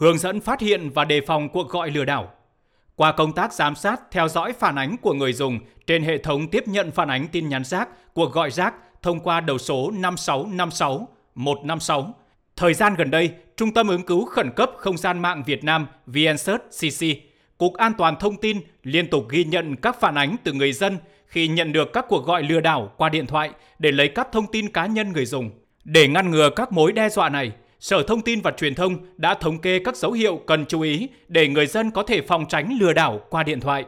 hướng dẫn phát hiện và đề phòng cuộc gọi lừa đảo. Qua công tác giám sát, theo dõi phản ánh của người dùng trên hệ thống tiếp nhận phản ánh tin nhắn rác, cuộc gọi rác thông qua đầu số 5656 156. Thời gian gần đây, Trung tâm ứng cứu khẩn cấp không gian mạng Việt Nam VNsearch CC, Cục An toàn Thông tin liên tục ghi nhận các phản ánh từ người dân khi nhận được các cuộc gọi lừa đảo qua điện thoại để lấy cắp thông tin cá nhân người dùng. Để ngăn ngừa các mối đe dọa này, Sở Thông tin và Truyền thông đã thống kê các dấu hiệu cần chú ý để người dân có thể phòng tránh lừa đảo qua điện thoại.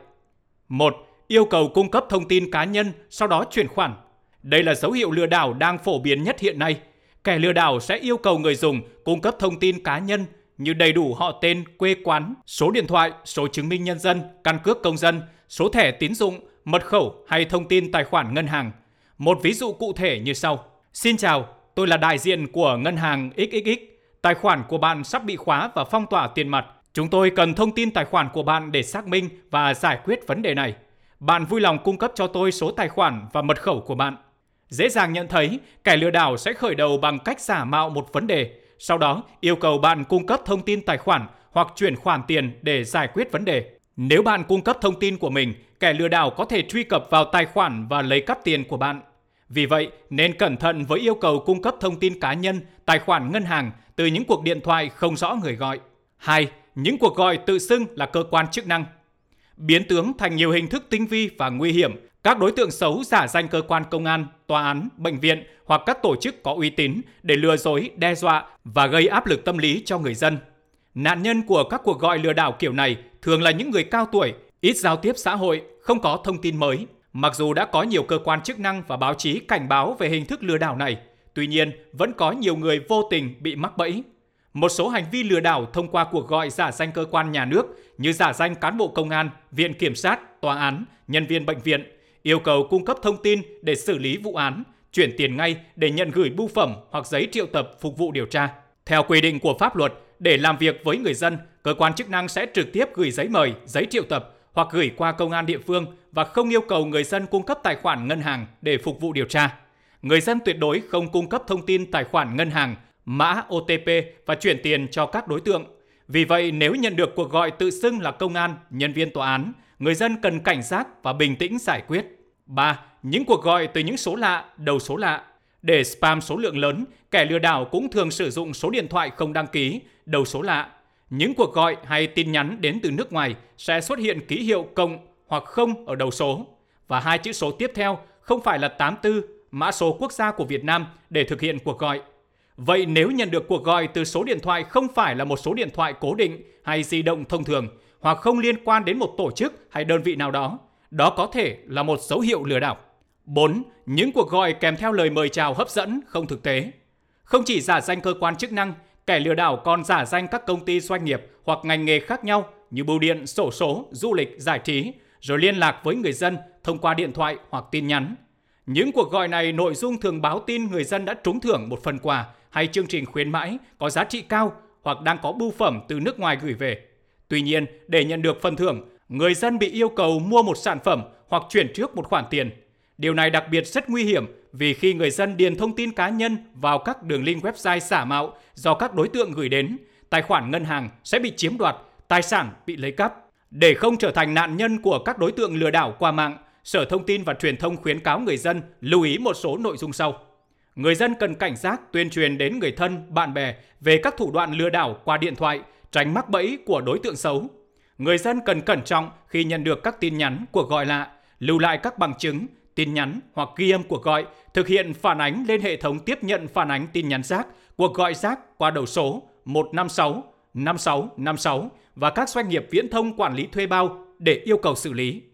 1. Yêu cầu cung cấp thông tin cá nhân, sau đó chuyển khoản. Đây là dấu hiệu lừa đảo đang phổ biến nhất hiện nay. Kẻ lừa đảo sẽ yêu cầu người dùng cung cấp thông tin cá nhân như đầy đủ họ tên, quê quán, số điện thoại, số chứng minh nhân dân, căn cước công dân, số thẻ tín dụng, mật khẩu hay thông tin tài khoản ngân hàng. Một ví dụ cụ thể như sau. Xin chào, tôi là đại diện của ngân hàng XXX. Tài khoản của bạn sắp bị khóa và phong tỏa tiền mặt. Chúng tôi cần thông tin tài khoản của bạn để xác minh và giải quyết vấn đề này. Bạn vui lòng cung cấp cho tôi số tài khoản và mật khẩu của bạn. Dễ dàng nhận thấy, kẻ lừa đảo sẽ khởi đầu bằng cách giả mạo một vấn đề, sau đó yêu cầu bạn cung cấp thông tin tài khoản hoặc chuyển khoản tiền để giải quyết vấn đề. Nếu bạn cung cấp thông tin của mình, kẻ lừa đảo có thể truy cập vào tài khoản và lấy cắp tiền của bạn. Vì vậy, nên cẩn thận với yêu cầu cung cấp thông tin cá nhân, tài khoản ngân hàng từ những cuộc điện thoại không rõ người gọi. 2. Những cuộc gọi tự xưng là cơ quan chức năng. Biến tướng thành nhiều hình thức tinh vi và nguy hiểm, các đối tượng xấu giả danh cơ quan công an, tòa án, bệnh viện hoặc các tổ chức có uy tín để lừa dối, đe dọa và gây áp lực tâm lý cho người dân. Nạn nhân của các cuộc gọi lừa đảo kiểu này thường là những người cao tuổi, ít giao tiếp xã hội, không có thông tin mới. Mặc dù đã có nhiều cơ quan chức năng và báo chí cảnh báo về hình thức lừa đảo này, tuy nhiên vẫn có nhiều người vô tình bị mắc bẫy. Một số hành vi lừa đảo thông qua cuộc gọi giả danh cơ quan nhà nước như giả danh cán bộ công an, viện kiểm sát, tòa án, nhân viên bệnh viện, yêu cầu cung cấp thông tin để xử lý vụ án, chuyển tiền ngay để nhận gửi bưu phẩm hoặc giấy triệu tập phục vụ điều tra. Theo quy định của pháp luật, để làm việc với người dân, cơ quan chức năng sẽ trực tiếp gửi giấy mời, giấy triệu tập hoặc gửi qua công an địa phương và không yêu cầu người dân cung cấp tài khoản ngân hàng để phục vụ điều tra. Người dân tuyệt đối không cung cấp thông tin tài khoản ngân hàng, mã OTP và chuyển tiền cho các đối tượng. Vì vậy, nếu nhận được cuộc gọi tự xưng là công an, nhân viên tòa án, người dân cần cảnh giác và bình tĩnh giải quyết. 3. Những cuộc gọi từ những số lạ, đầu số lạ. Để spam số lượng lớn, kẻ lừa đảo cũng thường sử dụng số điện thoại không đăng ký, đầu số lạ. Những cuộc gọi hay tin nhắn đến từ nước ngoài sẽ xuất hiện ký hiệu cộng hoặc không ở đầu số. Và hai chữ số tiếp theo không phải là 84, mã số quốc gia của Việt Nam để thực hiện cuộc gọi. Vậy nếu nhận được cuộc gọi từ số điện thoại không phải là một số điện thoại cố định hay di động thông thường, hoặc không liên quan đến một tổ chức hay đơn vị nào đó, đó có thể là một dấu hiệu lừa đảo. 4. Những cuộc gọi kèm theo lời mời chào hấp dẫn, không thực tế. Không chỉ giả danh cơ quan chức năng, kẻ lừa đảo còn giả danh các công ty doanh nghiệp hoặc ngành nghề khác nhau như bưu điện, xổ số, du lịch, giải trí, rồi liên lạc với người dân thông qua điện thoại hoặc tin nhắn. Những cuộc gọi này nội dung thường báo tin người dân đã trúng thưởng một phần quà hay chương trình khuyến mãi có giá trị cao hoặc đang có bưu phẩm từ nước ngoài gửi về. Tuy nhiên, để nhận được phần thưởng, người dân bị yêu cầu mua một sản phẩm hoặc chuyển trước một khoản tiền. Điều này đặc biệt rất nguy hiểm vì khi người dân điền thông tin cá nhân vào các đường link website giả mạo do các đối tượng gửi đến, tài khoản ngân hàng sẽ bị chiếm đoạt, tài sản bị lấy cắp. Để không trở thành nạn nhân của các đối tượng lừa đảo qua mạng, Sở Thông tin và Truyền thông khuyến cáo người dân lưu ý một số nội dung sau. Người dân cần cảnh giác tuyên truyền đến người thân, bạn bè về các thủ đoạn lừa đảo qua điện thoại, tránh mắc bẫy của đối tượng xấu. Người dân cần cẩn trọng khi nhận được các tin nhắn, cuộc gọi lạ, lưu lại các bằng chứng, tin nhắn hoặc ghi âm cuộc gọi, thực hiện phản ánh lên hệ thống tiếp nhận phản ánh tin nhắn rác, cuộc gọi rác qua đầu số 156 5656 và các doanh nghiệp viễn thông quản lý thuê bao để yêu cầu xử lý.